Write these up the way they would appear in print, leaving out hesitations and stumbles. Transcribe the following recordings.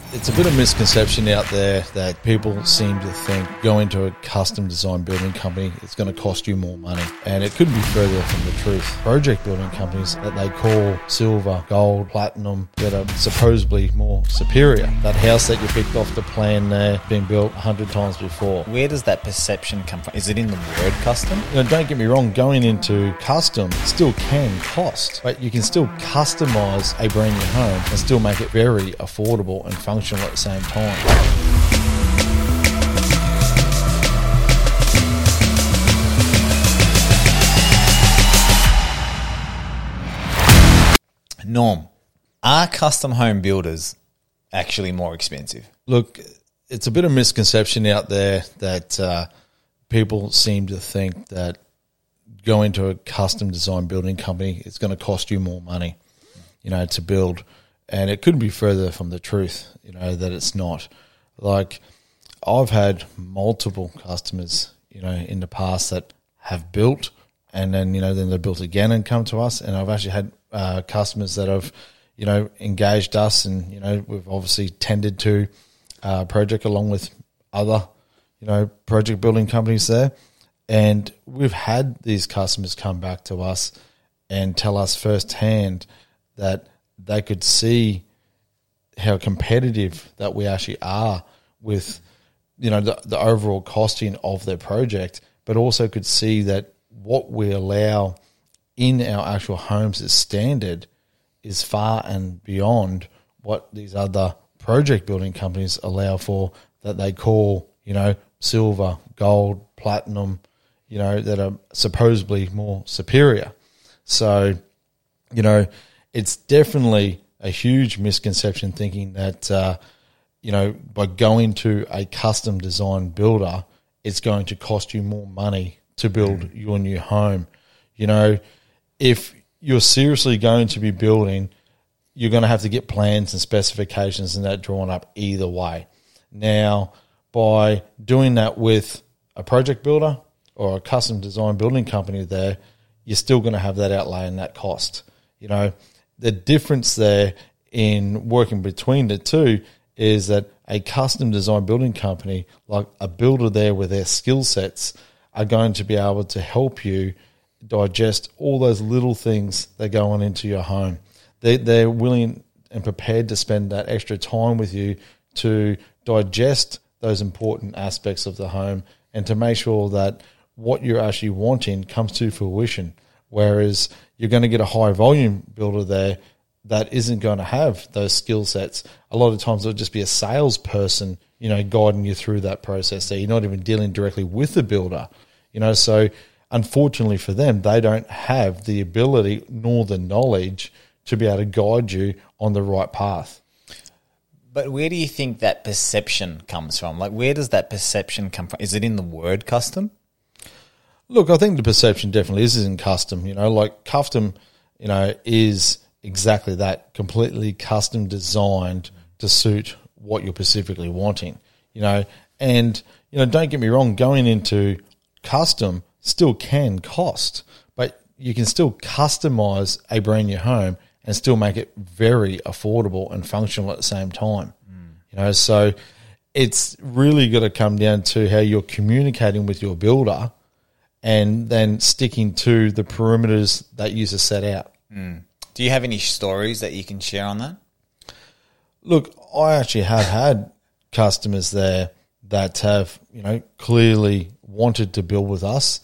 It's a bit of misconception out there that people seem to think going to a custom design building company is going to cost you more money. And it couldn't be further from the truth. Project building companies that they call silver, gold, platinum, that are supposedly more superior. That house that you picked off the plan there, being built 100 times before. Where does that perception come from? Is it in the word custom? Don't get me wrong, going into custom still can cost, but you can still customize a brand new home and still make it very affordable and functional at the same time. Norm, are custom home builders actually more expensive? Look, it's a bit of misconception out there that people seem to think that going to a custom design building company is going to cost you more money, to build. And it couldn't be further from the truth, that it's not. Like, I've had multiple customers, in the past that have built and then, then they built again and come to us. And I've actually had customers that have, engaged us and, we've obviously tended to project along with other, project building companies there. And we've had these customers come back to us and tell us firsthand that they could see how competitive that we actually are with, the overall costing of their project, but also could see that what we allow in our actual homes as standard is far and beyond what these other project building companies allow for, that they call, silver, gold, platinum, that are supposedly more superior. So, it's definitely a huge misconception thinking that, by going to a custom design builder, it's going to cost you more money to build your new home. If you're seriously going to be building, you're going to have to get plans and specifications and that drawn up either way. Now, by doing that with a project builder or a custom design building company there, you're still going to have that outlay and that cost. The difference there in working between the two is that a custom design building company, like a builder there with their skill sets, are going to be able to help you digest all those little things that go on into your home. They're willing and prepared to spend that extra time with you to digest those important aspects of the home and to make sure that what you're actually wanting comes to fruition. Whereas you're going to get a high volume builder there that isn't going to have those skill sets. A lot of times it'll just be a salesperson, guiding you through that process. So you're not even dealing directly with the builder, so unfortunately for them, they don't have the ability nor the knowledge to be able to guide you on the right path. But where do you think that perception comes from? Like, where does that perception come from? Is it in the word custom? Look, I think the perception definitely is in custom. Like custom, is exactly that, completely custom designed to suit what you're specifically wanting. And don't get me wrong, going into custom still can cost, but you can still customize a brand new home and still make it very affordable and functional at the same time. So it's really got to come down to how you're communicating with your builder and then sticking to the perimeters that you set out. Do you have any stories that you can share on that? Look, I actually have had customers there that have, clearly wanted to build with us,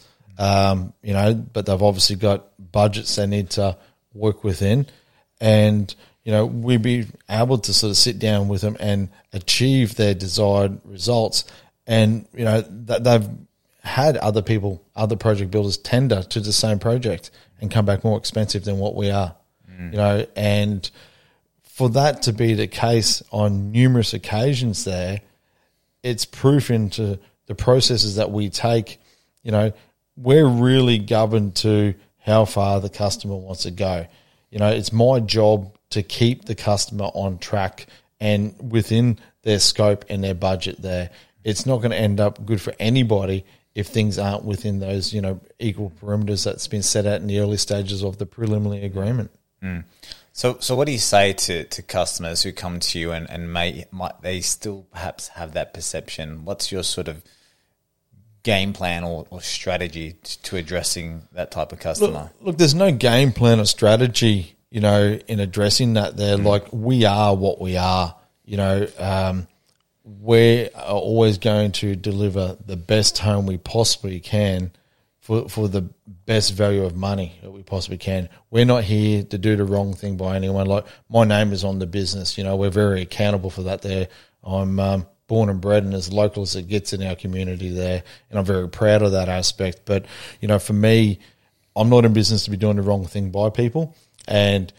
but they've obviously got budgets they need to work within. And, we'd be able to sort of sit down with them and achieve their desired results. And, that they've had other project builders tender to the same project and come back more expensive than what we are, and for that to be the case on numerous occasions there, it's proof into the processes that we take. We're really governed to how far the customer wants to go. It's my job to keep the customer on track and within their scope and their budget there. It's not going to end up good for anybody if things aren't within those, equal perimeters that's been set out in the early stages of the preliminary agreement. So what do you say to customers who come to you and might they still perhaps have that perception? What's your sort of game plan or strategy to addressing that type of customer? Look, there's no game plan or strategy, in addressing that there. Like, we are what we are, we are always going to deliver the best home we possibly can for the best value of money that we possibly can. We're not here to do the wrong thing by anyone. Like, my name is on the business. We're very accountable for that there. I'm born and bred and as local as it gets in our community there, and I'm very proud of that aspect. But, for me, I'm not in business to be doing the wrong thing by people. And,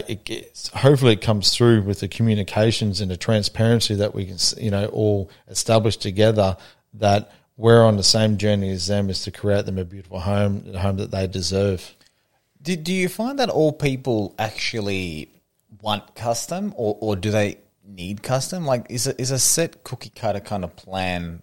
hopefully it comes through with the communications and the transparency that we can, all establish together, that we're on the same journey as them, is to create them a beautiful home, the home that they deserve. Do you find that all people actually want custom, or do they need custom? Like, is a set cookie cutter kind of plan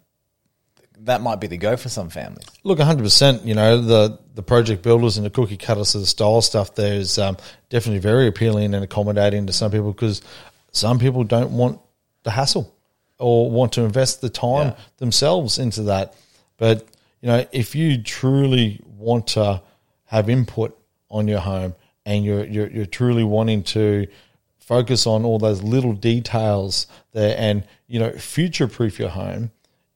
that might be the go for some families? Look, 100%. The project builders and the cookie cutters of the style stuff there is definitely very appealing and accommodating to some people, because some people don't want the hassle or want to invest the time themselves into that. But, if you truly want to have input on your home, and you're truly wanting to focus on all those little details there, and, future-proof your home,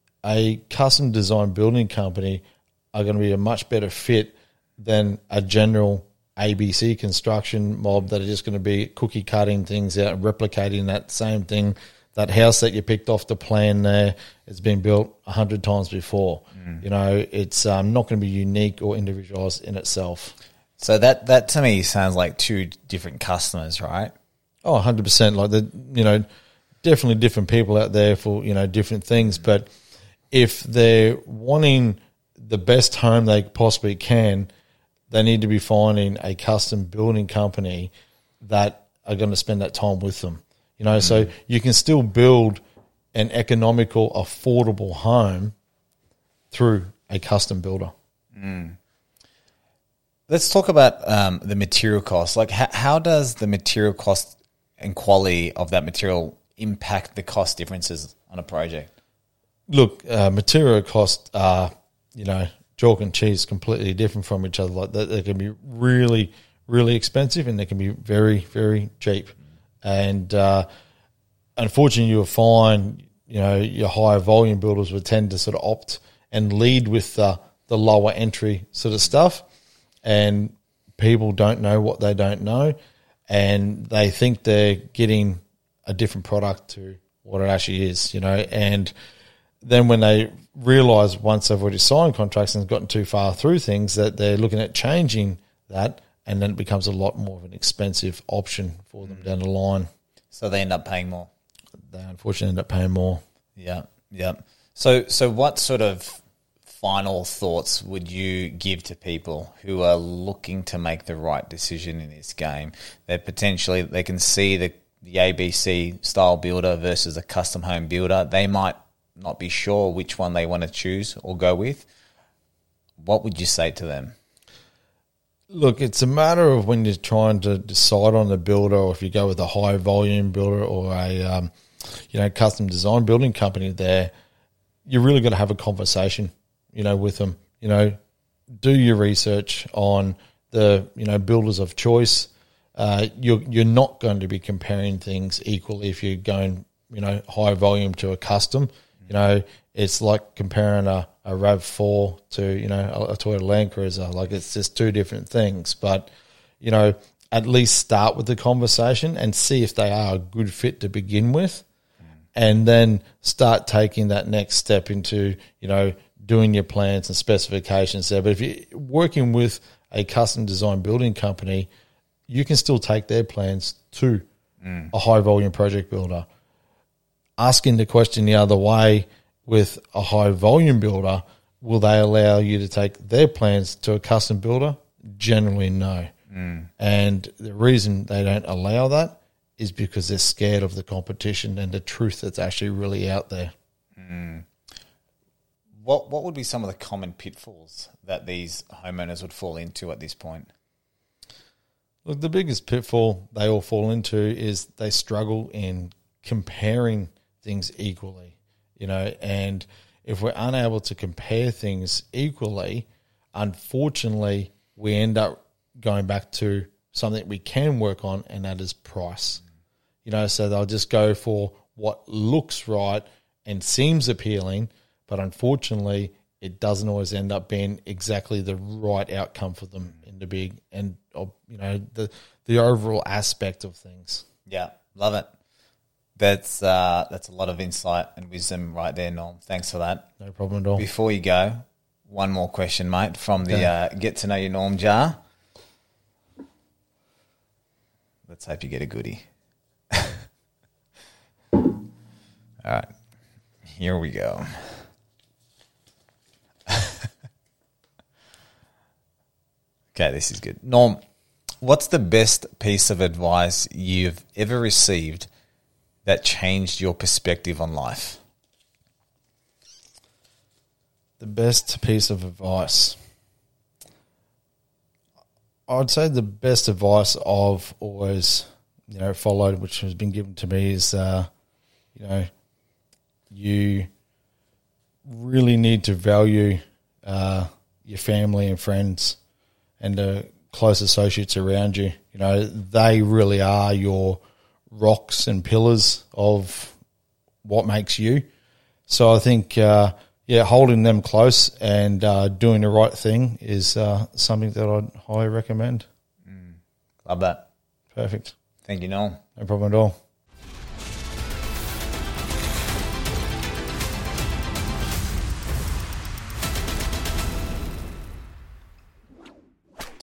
a custom design building company are going to be a much better fit than a general ABC construction mob that are just going to be cookie cutting things out and replicating that same thing. That house that you picked off the plan there has been built 100 times before. It's not going to be unique or individualized in itself. So that to me sounds like two different customers, right? Oh, 100%. Like, definitely different people out there for, different things. But if they're wanting the best home they possibly can, they need to be finding a custom building company that are going to spend that time with them. So you can still build an economical, affordable home through a custom builder. Let's talk about the material cost. Like, how does the material cost and quality of that material impact the cost differences on a project? Look, material costs are, chalk and cheese, completely different from each other. Like, they can be really, really expensive, and they can be very, very cheap. And unfortunately, you'll find, your higher volume builders would tend to sort of opt and lead with the lower entry sort of stuff. And people don't know what they don't know, and they think they're getting a different product to what it actually is, And then when they realise, once they've already signed contracts and gotten too far through things, that they're looking at changing that, and then it becomes a lot more of an expensive option for them down the line. So they end up paying more. They unfortunately end up paying more. Yeah. So what sort of final thoughts would you give to people who are looking to make the right decision in this game? That potentially they can see the ABC style builder versus a custom home builder. They might not be sure which one they want to choose or go with. What would you say to them? Look, it's a matter of when you're trying to decide on the builder, or if you go with a high volume builder or a custom design building company there, you really got to have a conversation, with them. Do your research on the, builders of choice. You're not going to be comparing things equally if you're going, high volume to a custom. It's like comparing a RAV4 to, a Toyota Land Cruiser. Like, it's just two different things. But, at least start with the conversation and see if they are a good fit to begin with, and then start taking that next step into, doing your plans and specifications there. But if you're working with a custom design building company, you can still take their plans to a high volume project builder. Asking the question the other way, with a high volume builder, will they allow you to take their plans to a custom builder? Generally, no. And the reason they don't allow that is because they're scared of the competition and the truth that's actually really out there. What would be some of the common pitfalls that these homeowners would fall into at this point? Look, the biggest pitfall they all fall into is they struggle in comparing things equally, and if we're unable to compare things equally, unfortunately, we end up going back to something we can work on, and that is price. So they'll just go for what looks right and seems appealing, but unfortunately, it doesn't always end up being exactly the right outcome for them in the big and the overall aspect of things. Yeah, love it. That's a lot of insight and wisdom right there, Norm. Thanks for that. No problem at all. Before you go, one more question, mate, from the Get to Know Your Norm jar. Let's hope you get a goodie. All right, here we go. Okay, this is good. Norm, what's the best piece of advice you've ever received that changed your perspective on life? The best piece of advice. I'd say the best advice I've always, followed, which has been given to me, is, you really need to value your family and friends and the close associates around you. They really are your rocks and pillars of what makes you. So I think, holding them close and doing the right thing is something that I'd highly recommend. Love that. Perfect. Thank you, Noel. No problem at all.